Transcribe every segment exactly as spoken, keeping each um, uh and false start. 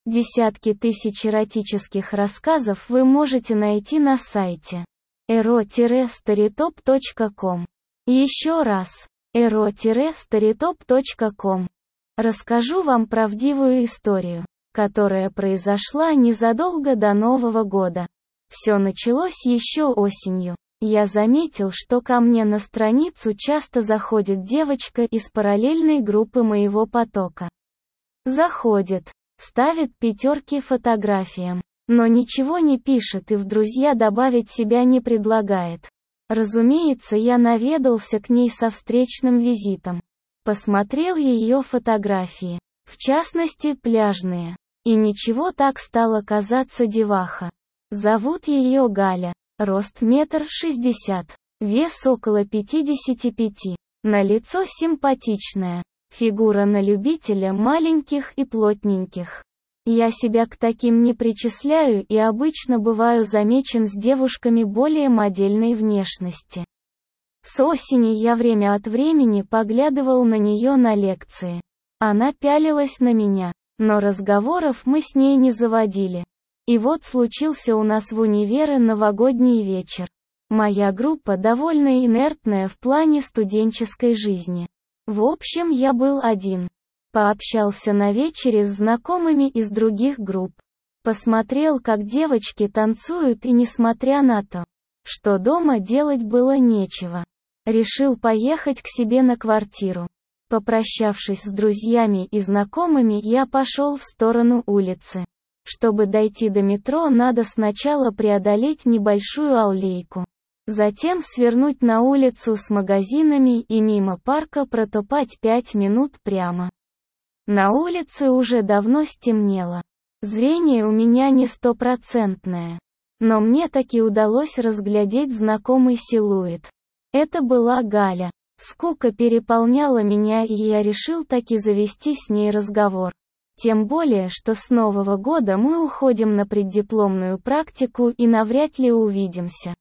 Десятки тысяч эротических рассказов вы можете найти на сайте эро старитоп точка ком. Еще раз, эро старитоп точка ком. Расскажу вам правдивую историю, которая произошла незадолго до Нового года. Все началось еще осенью. Я заметил, что ко мне на страницу часто заходит девочка из параллельной группы моего потока. Заходит, ставит пятерки фотографиям, но ничего не пишет и в друзья добавить себя не предлагает. Разумеется, я наведался к ней со встречным визитом. Посмотрел ее фотографии, в частности пляжные, и ничего, так стало казаться деваха. Зовут ее Галя, рост метр шестьдесят, вес около пятидесяти пяти, на лицо симпатичная, фигура на любителя маленьких и плотненьких. Я себя к таким не причисляю и обычно бываю замечен с девушками более модельной внешности. С осени я время от времени поглядывал на нее на лекции. Она пялилась на меня, но разговоров мы с ней не заводили. И вот случился у нас в универе новогодний вечер. Моя группа довольно инертная в плане студенческой жизни. В общем, я был один. Пообщался на вечере с знакомыми из других групп. Посмотрел, как девочки танцуют, и несмотря на то, что дома делать было нечего, решил поехать к себе на квартиру. Попрощавшись с друзьями и знакомыми, я пошел в сторону улицы. Чтобы дойти до метро, надо сначала преодолеть небольшую аллейку. Затем свернуть на улицу с магазинами и мимо парка протопать пять минут прямо. На улице уже давно стемнело. Зрение у меня не стопроцентное. Но мне таки удалось разглядеть знакомый силуэт. Это была Галя. Скука переполняла меня, и я решил таки завести с ней разговор. Тем более, что с Нового года мы уходим на преддипломную практику и навряд ли увидимся.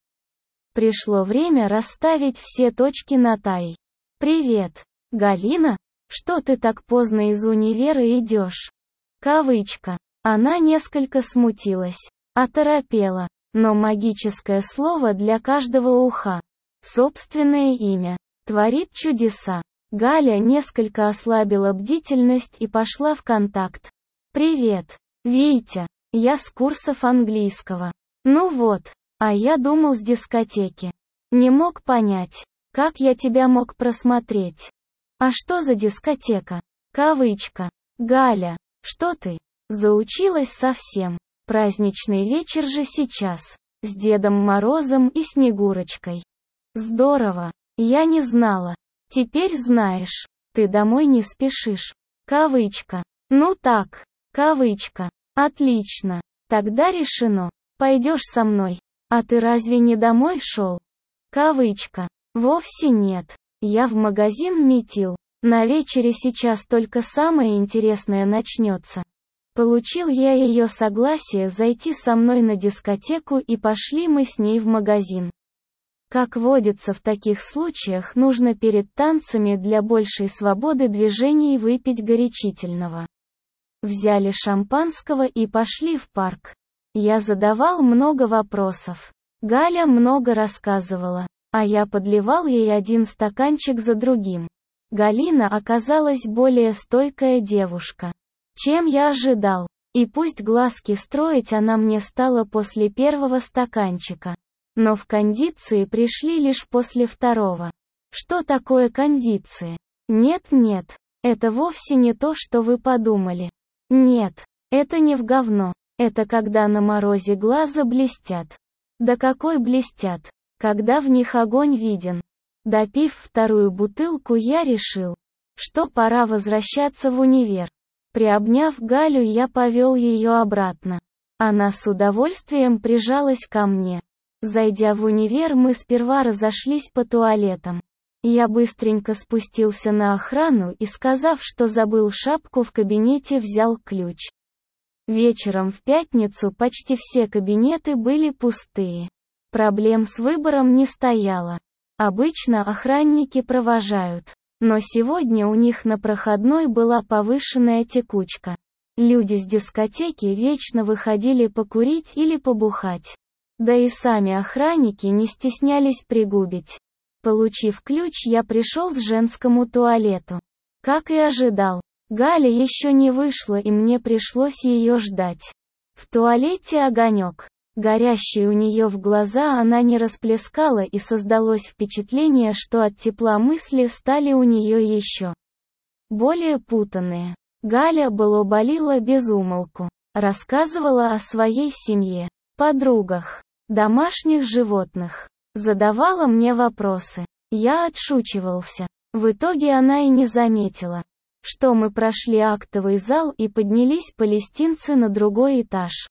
Пришло время расставить все точки над «и». «Привет, Галина, что ты так поздно из универа идешь?» Кавычка. Она несколько смутилась, оторопела, но магическое слово для каждого уха. Собственное имя творит чудеса. Галя несколько ослабила бдительность и пошла в контакт. «Привет, Витя, я с курсов английского». «Ну вот, а я думал с дискотеки. Не мог понять, как я тебя мог просмотреть». «А что за дискотека?» Кавычка. «Галя, что ты? Заучилась совсем. Праздничный вечер же сейчас, с Дедом Морозом и Снегурочкой». «Здорово, я не знала. Теперь знаешь, ты домой не спешишь». Кавычка. «Ну так, кавычка. Отлично. Тогда решено. Пойдешь со мной. А ты разве не домой шел?» Кавычка. «Вовсе нет. Я в магазин метил. На вечере сейчас только самое интересное начнется». Получил я ее согласие зайти со мной на дискотеку, и пошли мы с ней в магазин. Как водится в таких случаях, нужно перед танцами для большей свободы движений выпить горячительного. Взяли шампанского и пошли в парк. Я задавал много вопросов. Галя много рассказывала, а я подливал ей один стаканчик за другим. Галина оказалась более стойкая девушка, чем я ожидал. И пусть глазки строить она мне стала после первого стаканчика. Но в кондиции пришли лишь после второго. Что такое кондиции? Нет-нет, это вовсе не то, что вы подумали. Нет, это не в говно. Это когда на морозе глаза блестят. Да какой блестят, когда в них огонь виден. Допив вторую бутылку, я решил, что пора возвращаться в универ. Приобняв Галю, я повел ее обратно. Она с удовольствием прижалась ко мне. Зайдя в универ, мы сперва разошлись по туалетам. Я быстренько спустился на охрану и, сказав, что забыл шапку в кабинете, взял ключ. Вечером в пятницу почти все кабинеты были пустые. Проблем с выбором не стояло. Обычно охранники провожают. Но сегодня у них на проходной была повышенная текучка. Люди с дискотеки вечно выходили покурить или побухать. Да и сами охранники не стеснялись пригубить. Получив ключ, я пришел к женскому туалету. Как и ожидал, Галя еще не вышла, и мне пришлось ее ждать. В туалете огонек. Горящий у нее в глаза она не расплескала, и создалось впечатление, что от тепла мысли стали у нее еще более путанные. Галя балаболила без умолку. Рассказывала о своей семье, подругах, домашних животных. Задавала мне вопросы. Я отшучивался. В итоге она и не заметила, что мы прошли актовый зал и поднялись палестинцы на другой этаж.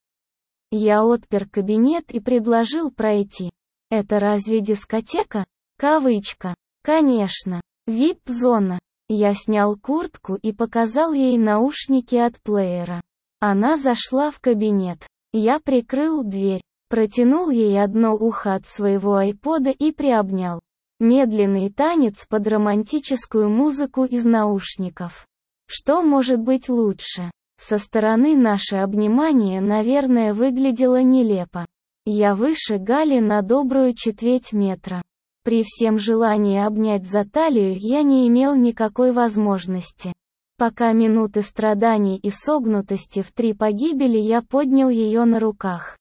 Я отпер кабинет и предложил пройти. Это разве дискотека? Кавычка. Конечно. ви ай пи-зона. Я снял куртку и показал ей наушники от плеера. Она зашла в кабинет. Я прикрыл дверь, протянул ей одно ухо от своего айпода и приобнял. Медленный танец под романтическую музыку из наушников. Что может быть лучше? Со стороны наше обнимание, наверное, выглядело нелепо. Я выше Гали на добрую четверть метра. При всем желании обнять за талию я не имел никакой возможности. Пока минуты страданий и согнутости в три погибели, я поднял ее на руках,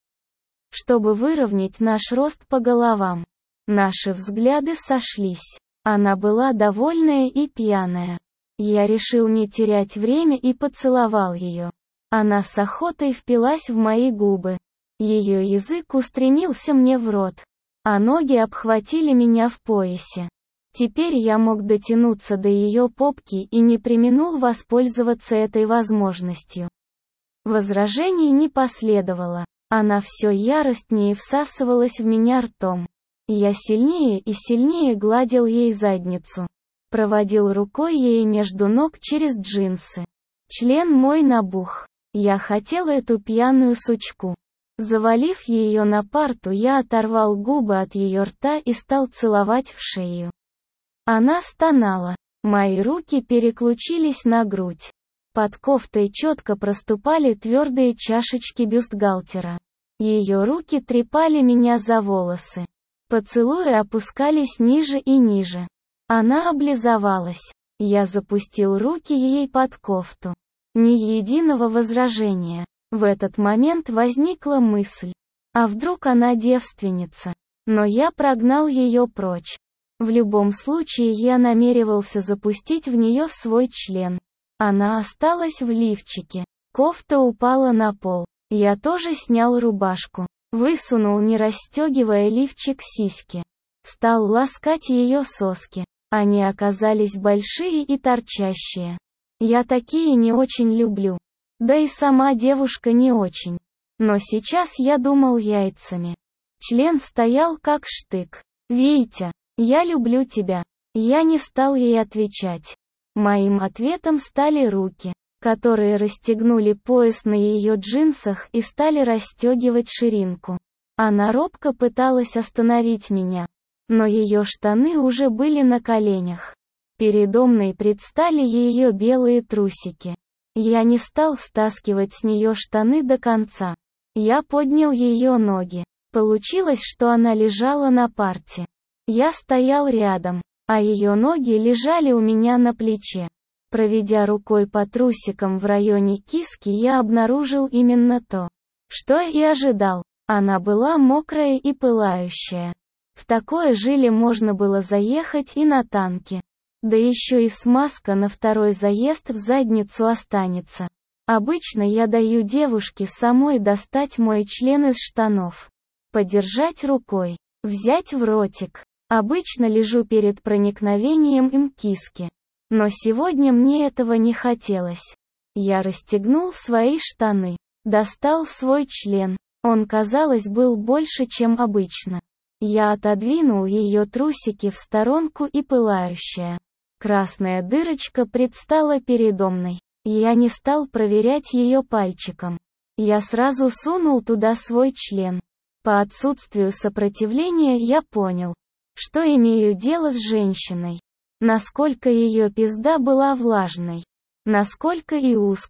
чтобы выровнять наш рост по головам. Наши взгляды сошлись. Она была довольная и пьяная. Я решил не терять время и поцеловал ее. Она с охотой впилась в мои губы. Ее язык устремился мне в рот, а ноги обхватили меня в поясе. Теперь я мог дотянуться до ее попки и не преминул воспользоваться этой возможностью. Возражений не последовало. Она все яростнее всасывалась в меня ртом. Я сильнее и сильнее гладил ей задницу. Проводил рукой ей между ног через джинсы. Член мой набух. Я хотел эту пьяную сучку. Завалив ее на парту, я оторвал губы от ее рта и стал целовать в шею. Она стонала. Мои руки переключились на грудь. Под кофтой четко проступали твердые чашечки бюстгальтера. Ее руки трепали меня за волосы. Поцелуи опускались ниже и ниже. Она облизывалась. Я запустил руки ей под кофту. Ни единого возражения. В этот момент возникла мысль. А вдруг она девственница? Но я прогнал ее прочь. В любом случае я намеревался запустить в нее свой член. Она осталась в лифчике. Кофта упала на пол. Я тоже снял рубашку. Высунул, не расстегивая лифчик, сиськи. Стал ласкать ее соски. Они оказались большие и торчащие. Я такие не очень люблю. Да и сама девушка не очень. Но сейчас я думал яйцами. Член стоял как штык. «Витя, я люблю тебя». Я не стал ей отвечать. Моим ответом стали руки, которые расстегнули пояс на ее джинсах и стали расстегивать ширинку. Она робко пыталась остановить меня, но ее штаны уже были на коленях. Передо мной предстали ее белые трусики. Я не стал стаскивать с нее штаны до конца. Я поднял ее ноги. Получилось, что она лежала на парте. Я стоял рядом, а ее ноги лежали у меня на плече. Проведя рукой по трусикам в районе киски, я обнаружил именно то, что и ожидал. Она была мокрая и пылающая. В такое жиле можно было заехать и на танке. Да еще и смазка на второй заезд в задницу останется. Обычно я даю девушке самой достать мой член из штанов. Подержать рукой. Взять в ротик. Обычно лежу перед проникновением им киски. Но сегодня мне этого не хотелось. Я расстегнул свои штаны. Достал свой член. Он, казалось, был больше, чем обычно. Я отодвинул ее трусики в сторонку, и пылающая красная дырочка предстала передо мной. Я не стал проверять ее пальчиком. Я сразу сунул туда свой член. По отсутствию сопротивления я понял, что имею дело с женщиной. Насколько ее пизда была влажной. Насколько и узкой.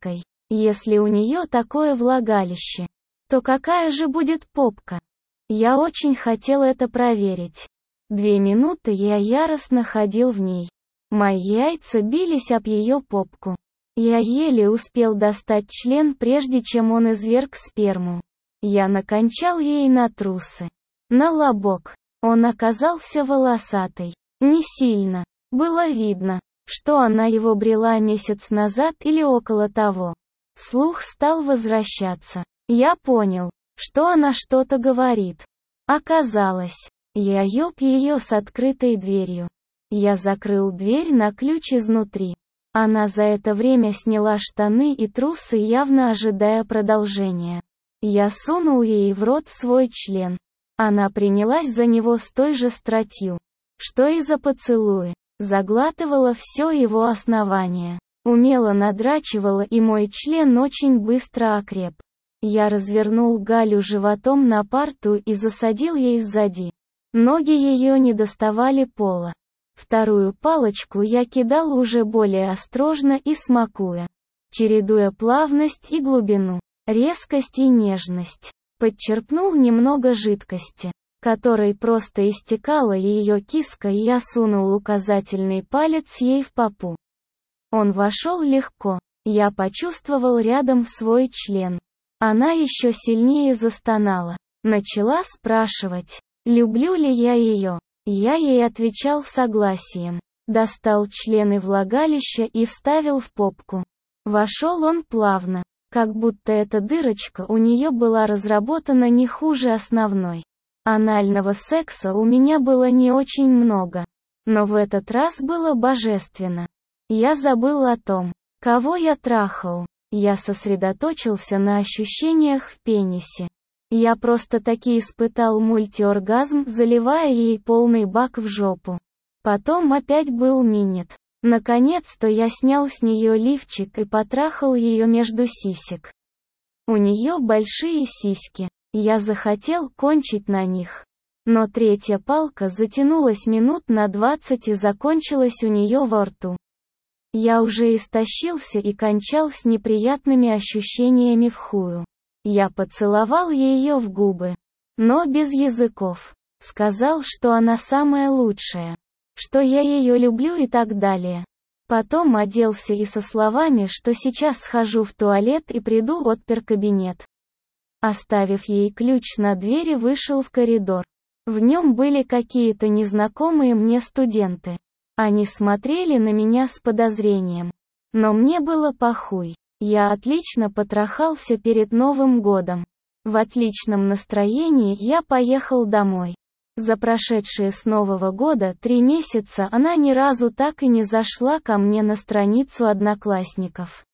Если у нее такое влагалище, то какая же будет попка? Я очень хотел это проверить. Две минуты я яростно ходил в ней. Мои яйца бились об ее попку. Я еле успел достать член, прежде чем он изверг сперму. Я накончал ей на трусы. На лобок. Он оказался волосатый. Не сильно. Было видно, что она его брела месяц назад или около того. Слух стал возвращаться. Я понял, что она что-то говорит. Оказалось, я ёб ее с открытой дверью. Я закрыл дверь на ключ изнутри. Она за это время сняла штаны и трусы, явно ожидая продолжения. Я сунул ей в рот свой член. Она принялась за него с той же страстью, что и за поцелуи. Заглатывала все его основание. Умело надрачивала, и мой член очень быстро окреп. Я развернул Галю животом на парту и засадил ей сзади. Ноги ее не доставали пола. Вторую палочку я кидал уже более осторожно и смакуя, чередуя плавность и глубину, резкость и нежность. Подчерпнул немного жидкости, которой просто истекала ее киска, и я сунул указательный палец ей в попу. Он вошел легко. Я почувствовал рядом свой член. Она еще сильнее застонала. Начала спрашивать, люблю ли я ее. Я ей отвечал согласием. Достал члены влагалища и вставил в попку. Вошел он плавно, как будто эта дырочка у нее была разработана не хуже основной. Анального секса у меня было не очень много, но в этот раз было божественно. Я забыл о том, кого я трахал. Я сосредоточился на ощущениях в пенисе. Я просто-таки испытал мультиоргазм, заливая ей полный бак в жопу. Потом опять был минет. Наконец-то я снял с нее лифчик и потрахал ее между сисек. У нее большие сиськи. Я захотел кончить на них. Но третья палка затянулась минут на двадцать и закончилась у нее во рту. Я уже истощился и кончал с неприятными ощущениями в хую. Я поцеловал ее в губы, но без языков. Сказал, что она самая лучшая, что я ее люблю и так далее. Потом оделся и со словами, что сейчас схожу в туалет и приду, отпер кабинет. Оставив ей ключ на двери, вышел в коридор. В нем были какие-то незнакомые мне студенты. Они смотрели на меня с подозрением. Но мне было похуй. Я отлично потрахался перед Новым годом. В отличном настроении я поехал домой. За прошедшие с Нового года три месяца она ни разу так и не зашла ко мне на страницу Одноклассников.